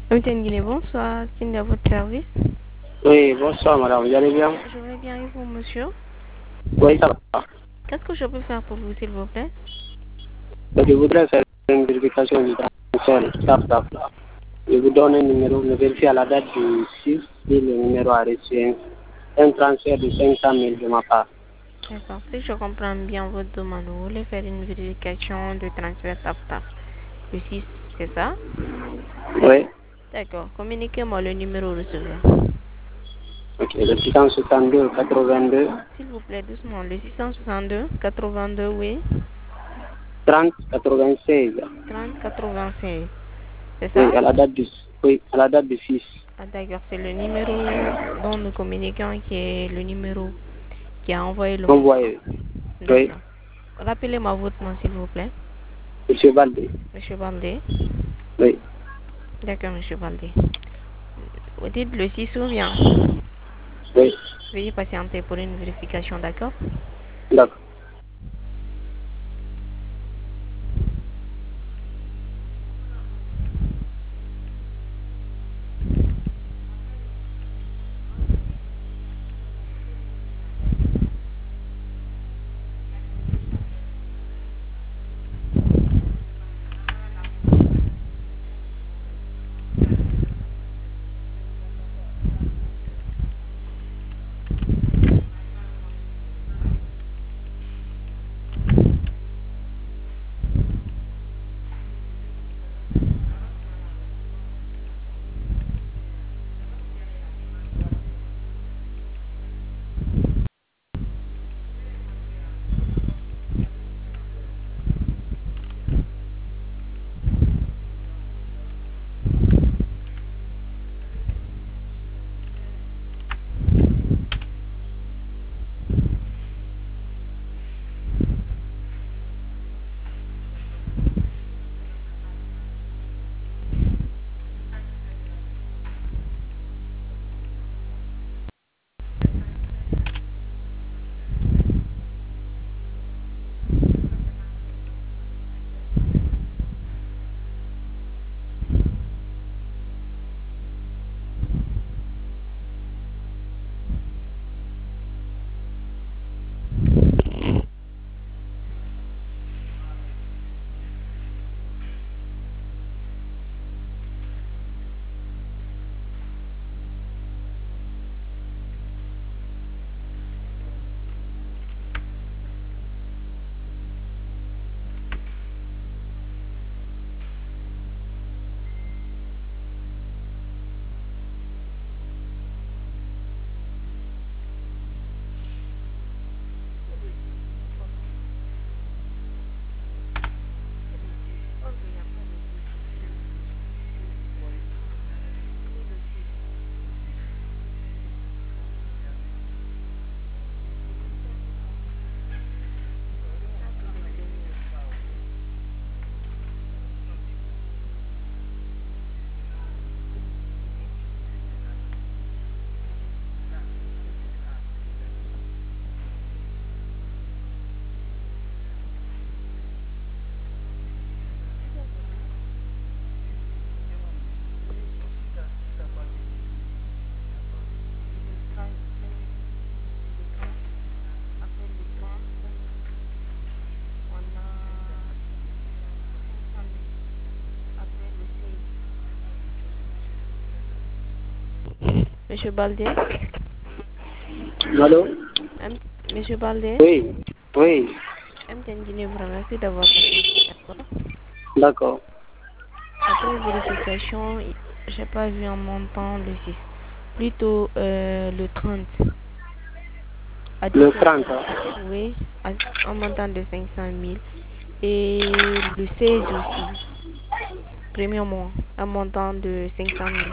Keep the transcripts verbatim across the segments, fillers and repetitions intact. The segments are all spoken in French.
Capitaine Guinée, bonsoir. C'est à votre service. Oui, bonsoir madame, vous allez bien? Je vais bien et vous, monsieur? Oui, ça va. Qu'est-ce que je peux faire pour vous, s'il vous plaît? Je voudrais faire une vérification du transfert. Stop, stop, stop. Je vous donne un numéro, je vérifie à la date du six si le numéro a reçu un, un transfert de cinq cent mille de ma part. D'accord. Si je comprends bien votre demande, vous voulez faire une vérification de transfert TAP-TAP. Le six, c'est ça? Oui. D'accord. Communiquez-moi le numéro receveur. Ok, le six cent soixante-deux quatre-vingt-deux. S'il vous plaît, doucement. Le six cent soixante-deux quatre-vingt-deux, oui. trente quatre-vingt-seize. trente quatre-vingt-seize. C'est Oui, ça? à la date du, oui, à la date du six. Ah, d'accord. C'est le numéro dont nous communiquons qui est le numéro qui a envoyé le montant. Envoyé. Oui, D'accord. Rappelez-moi votre nom, s'il vous plaît. monsieur Baldé. Monsieur Baldé. Oui, D'accord, monsieur Baldé. Vous dites le six ou bien? oui, Veuillez patienter pour une vérification, d'accord? d'accord. Monsieur Baldé? Allô? Am- Monsieur Baldé? Oui, oui, Capitaine Guinée vous remercie d'avoir patienté, d'accord? d'accord. Après vérification, j'ai pas vu un montant le six. Plutôt euh, le trente. À Le dix-sept trente. heures. Oui, à- un montant de cinq cent mille. Et le seize aussi. Premier mois, un montant de cinq cent mille.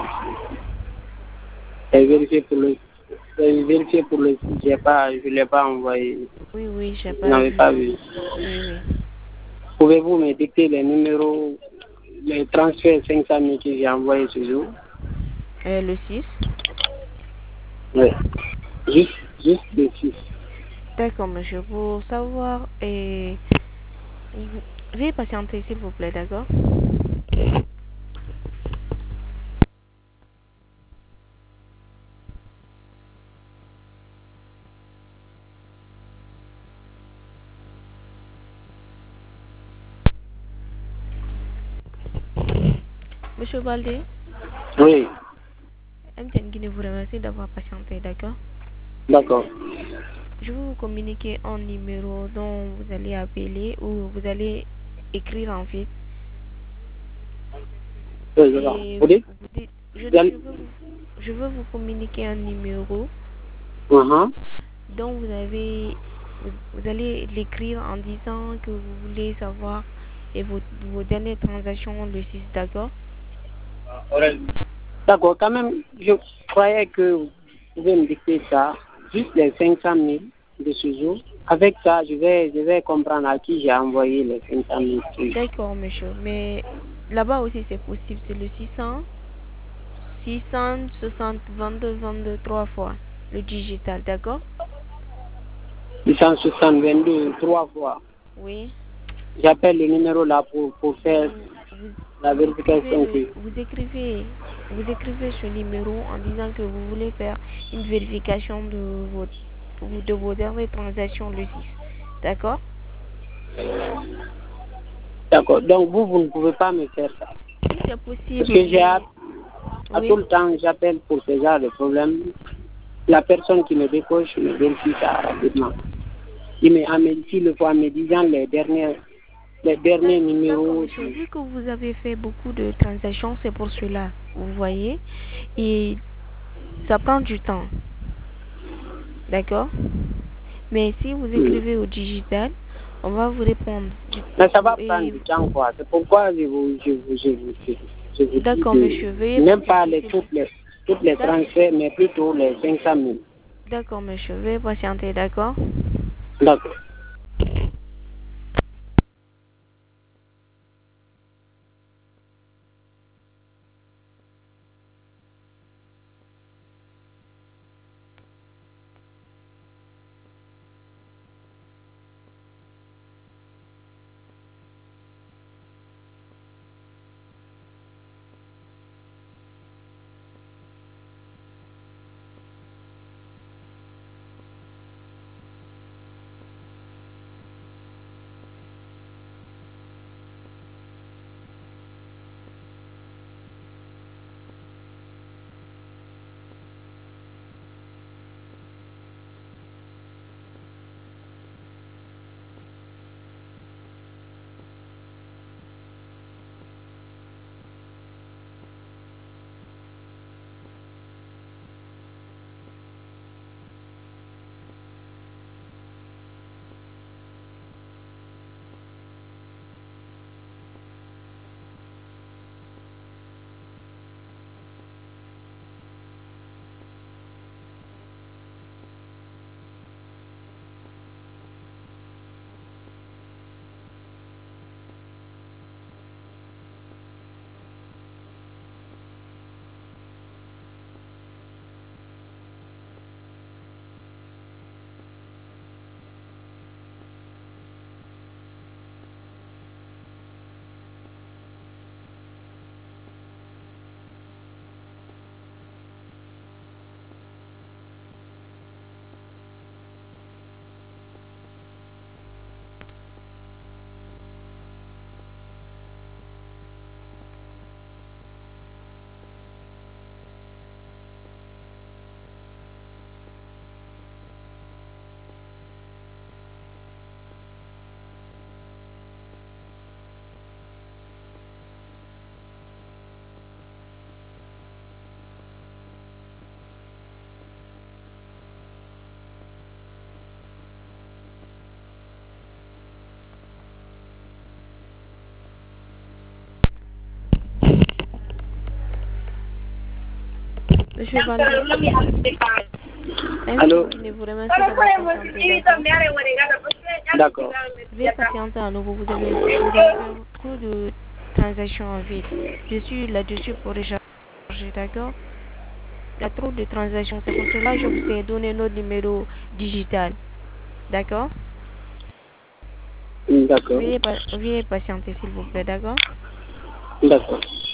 Et D'accord? vérifier pour le, et vérifier pour le, j'ai pas, je l'ai pas envoyé. Oui, oui, j'ai Je pas n'avais vu. pas vu. Oui, oui. Pouvez-vous me dicter les numéros, les transferts cinq cent mille que j'ai envoyés ce jour? Euh, le six. Oui. Juste, juste le six. D'accord, monsieur. Pour savoir, et... veuillez patienter, s'il vous plaît, d'accord? Monsieur Baldé, Oui, M T N Guinée vous remercie d'avoir patienté, d'accord? d'accord. Je vais vous communiquer un numéro dont vous allez appeler ou vous allez écrire en fait. Oui, je vois. Et Vous dites vous dites, je, Bien- je veux vous, je veux vous communiquer un numéro Mhm. dont vous avez, vous, vous allez l'écrire en disant que vous voulez savoir et vos, vos dernières transactions le six, d'accord? D'accord, quand même, je croyais que vous pouvez me dicter ça, juste les cinq cent mille de ce jour. Avec ça, je vais, je vais comprendre à qui j'ai envoyé les cinq cent mille. D'accord, monsieur. Mais là-bas aussi, c'est possible. C'est le six cents, six cent soixante, vingt-deux, vingt-deux, trois fois. Le digital, d'accord? six cent soixante-deux, trois fois. Oui. J'appelle le numéro là pour, pour faire Vous, vous, la vous écrivez vérification. le, Que... vous écrivez, vous écrivez ce numéro en disant que vous voulez faire une vérification de vos, de vos dernières transactions le six. D'accord? D'accord, donc vous, vous ne pouvez pas me faire ça. Si c'est possible, Parce que j'ai à, mais... à Oui. tout le temps, j'appelle pour ce genre de problème. La personne qui me décoche me vérifie ça rapidement. Il me amène le fois me disant les derniers, les derniers D'accord, numéros. monsieur. Vu que vous avez fait beaucoup de transactions, c'est pour cela, vous voyez. Et ça prend du temps. D'accord? Mais si vous écrivez au digital, on va vous répondre. Mais ça va prendre Et... du temps, quoi. C'est pourquoi je vous, je vous, je vous, je vous, je vous dis D'accord, monsieur. de Veuillez même pas patienter. les, s'il vous toutes les, toutes les plaît. transferts, mais plutôt les cinq cent mille. D'accord, monsieur. Veuillez patienter, d'accord? D'accord. Monsieur Baldé. Allô? Ne vous remercie d'avoir patienté, d'accord? D'accord. Veuillez patienter à nouveau. Vous avez, vous avez fait trop de transactions en vide. Je suis là-dessus pour recharger, d'accord? Il y a trop de transactions. C'est pour cela que je vous ai donné notre numéro digital. D'accord? D'accord. Veuillez, pa- veuillez patienter, s'il vous plaît, d'accord? D'accord.